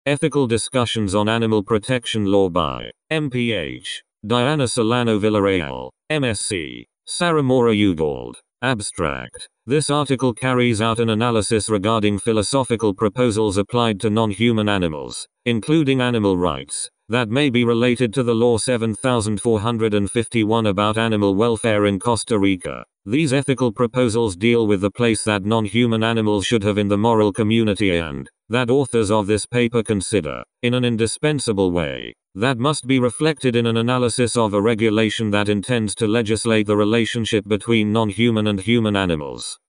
Ethical Discussions on Animal Protection Law by MPH. Diana Solano Villarreal, MSc. Sarah Mora Ugold. Abstract. This article carries out an analysis regarding philosophical proposals applied to non-human animals, including animal rights, that may be related to the Law 7451 about animal welfare in Costa Rica. These ethical proposals deal with the place that non-human animals should have in the moral community and, that authors of this paper consider, in an indispensable way, that must be reflected in an analysis of a regulation that intends to legislate the relationship between non-human and human animals.